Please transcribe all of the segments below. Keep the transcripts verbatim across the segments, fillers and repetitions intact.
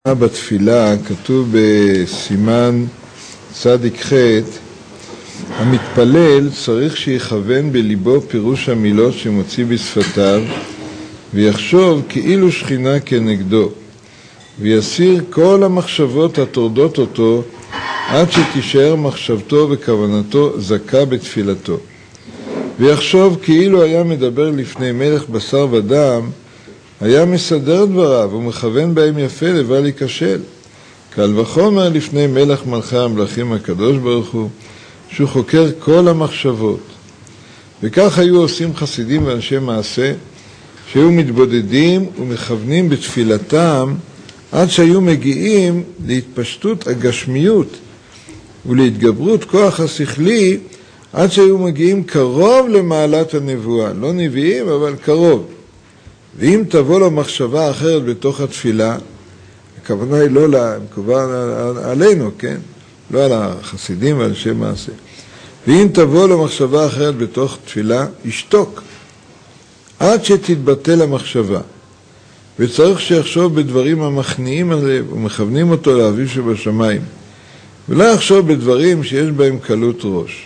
בתפילה כתוב בסימן צדיק ח' המתפלל צריך שיכוון בליבו פירוש המילות שמוציא בשפתיו ויחשוב כאילו שכינה כנגדו ויסיר כל המחשבות הטורדות אותו עד שתישאר מחשבתו וכוונתו זכה בתפילתו ויחשוב כאילו היה מדבר לפני מלך בשר ודם היה מסדר דבריו ומכוון בהם יפה לבל ייכשל. קל וחומר לפני מלך מלכי המלכים הקדוש ברוך הוא, שהוא חוקר כל המחשבות. וכך היו עושים חסידים ואנשי מעשה, שהיו מתבודדים ומכוונים בתפילתם, עד שהיו מגיעים להתפשטות הגשמיות ולהתגברות כוח השכלי, עד שהיו מגיעים קרוב למעלת הנבואה. לא נביאים, אבל קרוב. ואם תבוא לו מחשבה אחרת בתוך התפילה, הכוונה היא לא לה, הכוונה עלינו, כן? לא על החסידים ועל שם מעשה. ואם תבוא לו מחשבה אחרת בתוך תפילה, ישתוק, עד שתתבטל המחשבה. וצריך שיחשוב בדברים המכניעים עליו ומכוונים אותו לאביו שבשמיים. ולא יחשוב בדברים שיש בהם קלות ראש.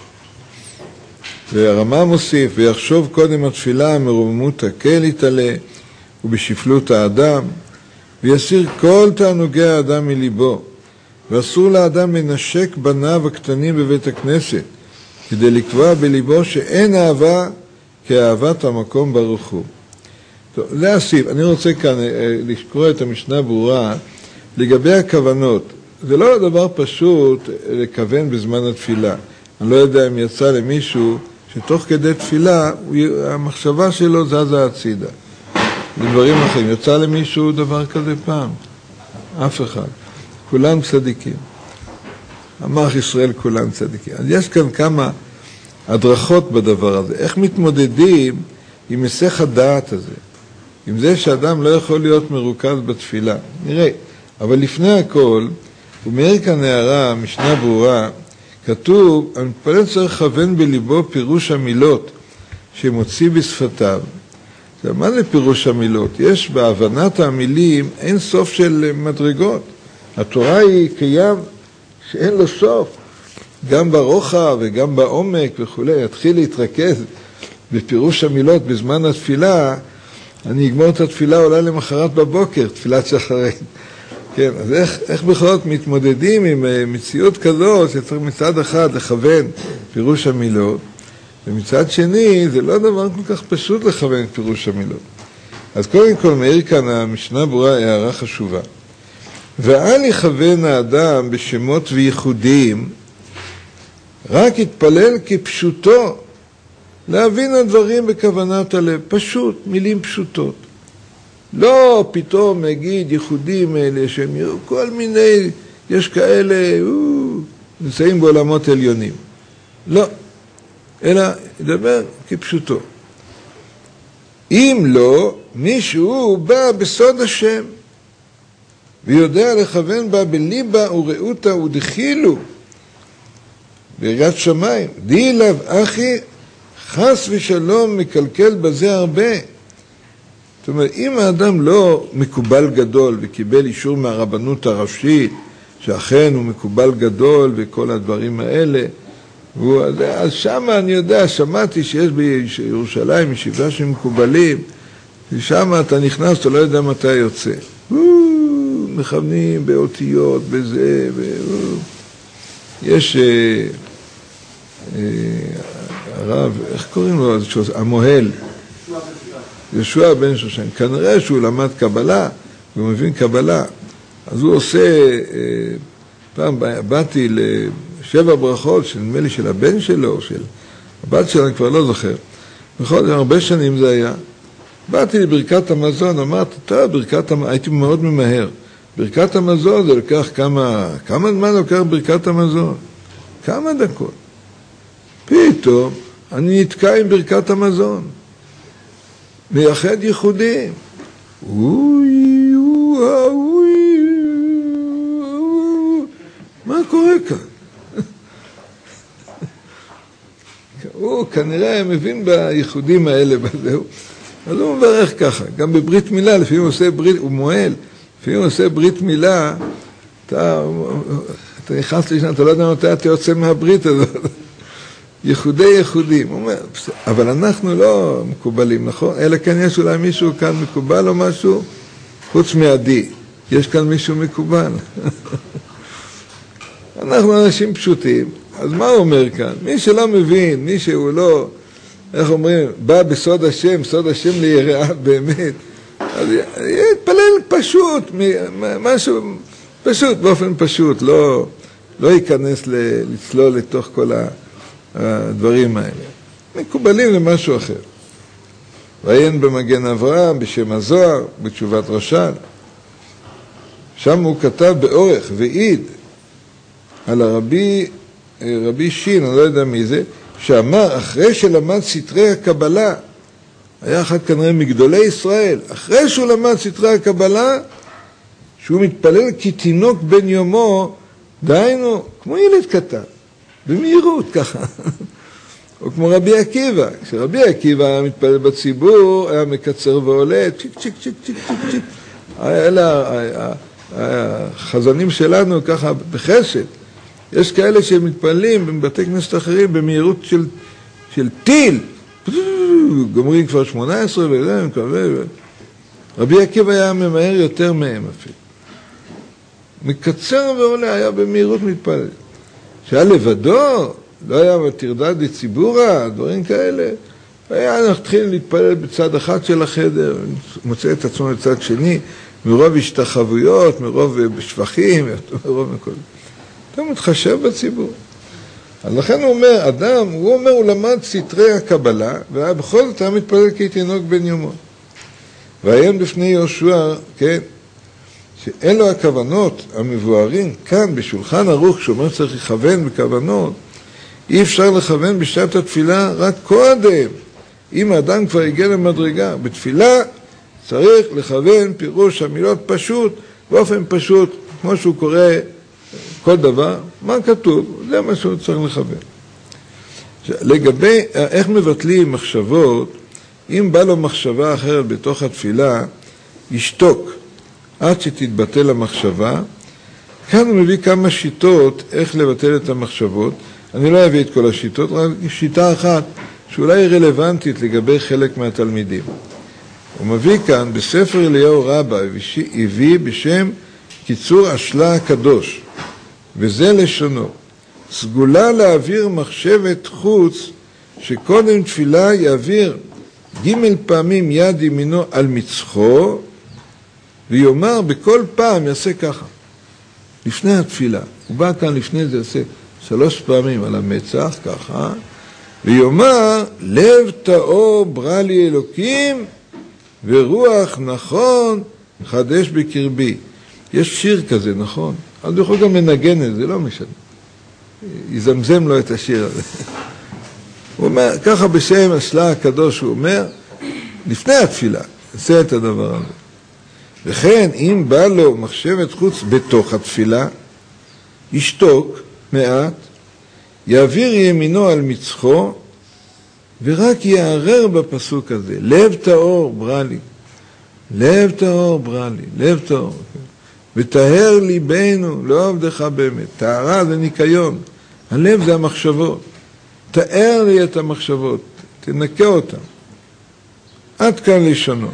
והרמה מוסיף, ויחשוב קודם התפילה מרוממות הקל יתעלה ובשפלות האדם, ויסיר כל תענוגי האדם מליבו, ואסור לאדם לנשק בניו הקטנים בבית הכנסת, כדי לקבוע בליבו שאין אהבה כאהבת המקום ברוך הוא. טוב, זה הסיב. אני רוצה כאן לקרוא את המשנה ברורה לגבי הכוונות. זה לא דבר פשוט לכוון בזמן התפילה. אני לא יודע אם יצא למישהו שתוך כדי תפילה, המחשבה שלו זזה הצידה. לדברים אחרים. יצא למישהו דבר כזה פעם? אף אחד. כולם צדיקים. אמר ישראל כולם צדיקים. אז יש כאן כמה הדרכות בדבר הזה. איך מתמודדים עם היסח הדעת הזה? עם זה שאדם לא יכול להיות מרוכז בתפילה. נראה. אבל לפני הכל, הוא מאיר כאן הערה, משנה ברורה, כתוב, המתפלל צריך לכוון בליבו פירוש המילות שמוציא בשפתיו. מה זה פירוש המילות? יש בהבנת המילים אין סוף של מדרגות. התורה היא קיים שאין לו סוף. גם ברוחב וגם בעומק וכו'. יתחיל להתרכז בפירוש המילות בזמן התפילה. אני אגמור את התפילה אולי למחרת בבוקר, תפילת שחרית. כן, אז איך, איך בכל זאת מתמודדים עם מציאות כזאת שצריך מצד אחד לכוון פירוש המילות, ומצד שני זה לא דבר כל כך פשוט לכוון פירוש המילות. אז קודם כל מאיר כאן המשנה ברורה הערה חשובה. ואל יכוון האדם בשמות וייחודים, רק יתפלל כפשוטו, להבין הדברים בכוונת הלב, פשוט, מילים פשוטות. לא פתאום נגיד ייחודים אלה שהם יראו כל מיני, יש כאלה, או, נמצאים בעולמות עליונים. לא, אלא ידבר כפשוטו. אם לא, מישהו בא בסוד השם, ויודע לכוון בה בליבה ורעותה ודחילו, ביראת שמיים. די לב אחי, חס ושלום מקלקל בזה הרבה. זאת אומרת, אם האדם לא מקובל גדול וקיבל אישור מהרבנות הראשית, שאכן הוא מקובל גדול וכל הדברים האלה, והוא, אז שם אני יודע, שמעתי שיש בירושלים ישיבה שמקובלים, ושם אתה נכנס, אתה לא יודע מתי יוצא. מכוונים באותיות, בזה, ו... יש אה, אה, הרב, איך קוראים לו? המוהל. ישוע בן שושן, כנראה שהוא למד קבלה, והוא מבין קבלה, אז הוא עושה, פעם באתי לשבע ברכות, נדמה לי של הבן שלו, של הבת שלו, אני כבר לא זוכר, בכל הרבה שנים זה היה, באתי לברכת המזון, אמרתי, טוב, ברכת המזון, הייתי מאוד ממהר, ברכת המזון זה לקח כמה, כמה זמן לוקח ברכת המזון? כמה דקות. פתאום אני נתקע עם ברכת המזון. מייחד ייחודים. אוי, אוי, אוי, מה קורה כאן? הוא כנראה מבין בייחודים האלה, אז הוא מברך ככה. גם בברית מילה, לפעמים הוא עושה ברית, הוא מועל, לפעמים הוא עושה ברית מילה, אתה, אתה נכנס לשנה, אתה לא יודע מתי אתה יוצא מהברית הזאת. ייחודי ייחודים. הוא אומר, אבל אנחנו לא מקובלים, נכון? אלא כאן יש אולי מישהו כאן מקובל או משהו, חוץ מעדי. יש כאן מישהו מקובל. אנחנו אנשים פשוטים. אז מה הוא אומר כאן? מי שלא מבין, מי שהוא לא, איך אומרים, בא בסוד השם, סוד השם ליראה באמת, אז יתפלל פשוט, משהו פשוט, באופן פשוט, לא, לא ייכנס לצלול לתוך כל הדברים האלה. מקובלים למשהו אחר. ועיין במגן אברהם, בשם הזוהר, בתשובת רש"ל. שם הוא כתב באורך ועיד על הרבי, רבי שין, אני לא יודע מי זה, שאמר, אחרי שלמד סתרי הקבלה, היה אחד כנראה מגדולי ישראל, אחרי שהוא למד סתרי הקבלה, שהוא מתפלל כתינוק בן יומו, דהיינו, כמו ילד קטן, במהירות ככה. או כמו רבי עקיבא, כשרבי עקיבא היה מתפלל בציבור, היה מקצר ועולה, צ'יק צ'יק צ'יק צ'יק צ'יק צ'יק. אלה החזנים שלנו ככה בחסד. יש כאלה שמתפללים בבתי כנסת אחרים במהירות של, של טיל. גומרים כבר שמונה עשרה וזה, אני מקווה. רבי עקיבא היה ממהר יותר מהם אפילו. מקצר ועולה, היה במהירות מתפלל. שהיה לבדו, לא היה תרדד לציבורה, דברים כאלה. היה נתחיל להתפלל בצד אחד של החדר, מוצא את עצמו בצד שני, מרוב השתחוויות, מרוב שבחים, מרוב מכל. אתה מתחשב בציבור. אז לכן הוא אומר, אדם, הוא אומר, הוא למד סתרי הקבלה, ובכל זאת היה מתפלל כתינוק בן יומו. ועיין בפני יהושע, כן, שאלו הכוונות המבוארים כאן בשולחן ערוך, שאומר צריך לכוון בכוונות, אי אפשר לכוון בשעת התפילה רק קודם. אם האדם כבר הגיע למדרגה, בתפילה צריך לכוון פירוש המילות פשוט, באופן פשוט, כמו שהוא קורא כל דבר, מה כתוב? זה מה שהוא צריך לכוון. לגבי איך מבטלים מחשבות, אם בא לו מחשבה אחרת בתוך התפילה, ישתוק עד שתתבטל המחשבה. כאן הוא מביא כמה שיטות איך לבטל את המחשבות. אני לא אביא את כל השיטות, רק שיטה אחת שאולי היא רלוונטית לגבי חלק מהתלמידים. הוא מביא כאן בספר אליהו רבה, הביא בשם קיצור השלה הקדוש, וזה לשונו. סגולה להעביר מחשבת חוץ, שקודם תפילה יעביר ג' פעמים יד ימינו על מצחו, ויאמר בכל פעם יעשה ככה. לפני התפילה. הוא בא כאן לפני זה, יעשה שלוש פעמים על המצח, ככה, ויאמר, לב טהור ברא לי אלוקים, ורוח נכון חדש בקרבי. יש שיר כזה, נכון? אז הוא יכול גם לנגן את זה, לא משנה. יזמזם לו את השיר הזה. הוא אומר, ככה בשם השלה הקדוש, הוא אומר, לפני התפילה, עשה את הדבר הזה. וכן, אם בא לו מחשבת חוץ בתוך התפילה, ישתוק מעט, יעביר ימינו על מצחו, ורק יערר בפסוק הזה, לב טהור ברא לי, לב טהור ברא לי, לב טהור. וטהר ליבנו, לא עבדך באמת. טהרה זה ניקיון. הלב זה המחשבות. תאר לי את המחשבות, תנקה אותן. עד כאן לשונו.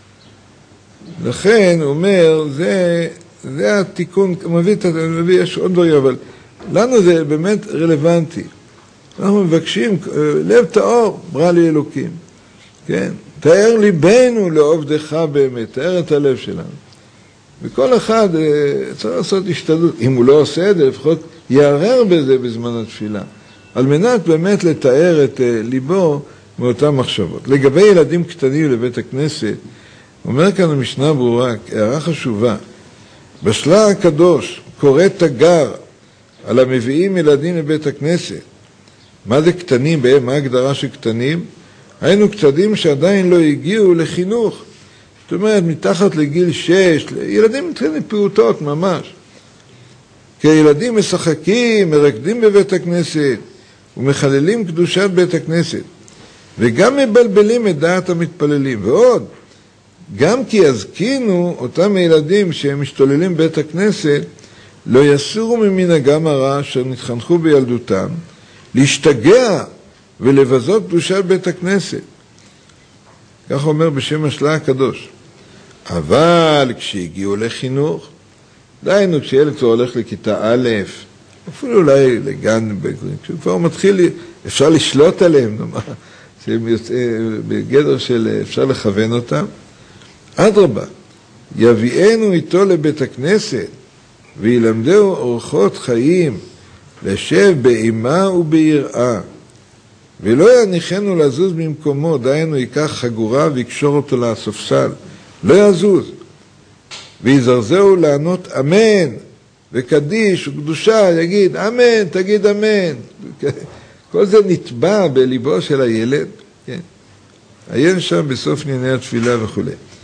לכן הוא אומר, זה, זה התיקון, מביא, מביא, יש עוד דברים, אבל לנו זה באמת רלוונטי. אנחנו מבקשים, לב טהור, ברא לי אלוקים. כן? תאר ליבנו לעובדך באמת, תאר את הלב שלנו. וכל אחד צריך לעשות השתדלות. אם הוא לא עושה את זה, לפחות יערר בזה בזמן התפילה. על מנת באמת לתאר את ליבו מאותן מחשבות. לגבי ילדים קטנים לבית הכנסת, אומר כאן המשנה ברורה, הערה חשובה, בשלה הקדוש קורא תגר על המביאים ילדים לבית הכנסת. מה זה קטנים בהם? מה ההגדרה של קטנים? היינו קטנים שעדיין לא הגיעו לחינוך. זאת אומרת, מתחת לגיל שש, ילדים מתחילים פעוטות ממש. כי הילדים משחקים, מרקדים בבית הכנסת, ומחללים קדושת בית הכנסת, וגם מבלבלים את דעת המתפללים. ועוד, גם כי יזקינו אותם הילדים שהם משתוללים בית הכנסת, לא יסירו ממנהגם הרע אשר נתחנכו בילדותם, להשתגע ולבזות קדושת בית הכנסת. כך אומר בשם השלה הקדוש. אבל כשהגיעו לחינוך, דיינו כשילד כבר הולך לכיתה א', אפילו אולי לגן, כשכבר מתחיל, אפשר לשלוט עליהם, נאמר, שהם יוצא, בגדר של אפשר לכוון אותם. אדרבה, יביאנו איתו לבית הכנסת, וילמדהו אורחות חיים, לשב באימה וביראה, ולא יניחנו לזוז ממקומו, דיינו ייקח חגורה ויקשור אותו לספסל, לא יזוז, ויזרזהו לענות אמן, וקדיש וקדושה, יגיד אמן, תגיד אמן. כל זה נטבע בליבו של הילד, כן? עיין שם בסוף ענייני התפילה וכו'.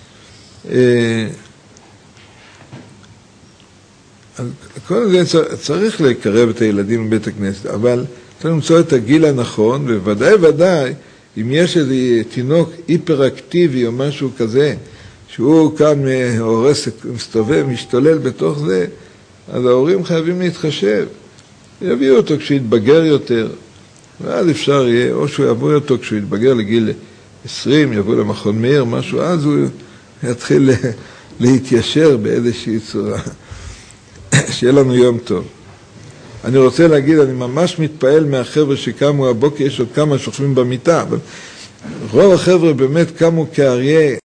כל זה צריך לקרב את הילדים בבית הכנסת, אבל צריך למצוא את הגיל הנכון, וודאי ודאי, אם יש איזה תינוק היפראקטיבי או משהו כזה, שהוא כאן הורס, מסתובב, משתולל בתוך זה, אז ההורים חייבים להתחשב. יביאו אותו כשהוא יתבגר יותר, ואז אפשר יהיה, או שהוא יבוא אותו כשהוא יתבגר לגיל עשרים, יבוא למכון מאיר, משהו, אז הוא יתחיל להתיישר באיזושהי צורה. שיהיה לנו יום טוב. אני רוצה להגיד, אני ממש מתפעל מהחבר'ה שקמו הבוקר, יש עוד כמה שוכבים במיטה, אבל רוב החבר'ה באמת קמו כאריה,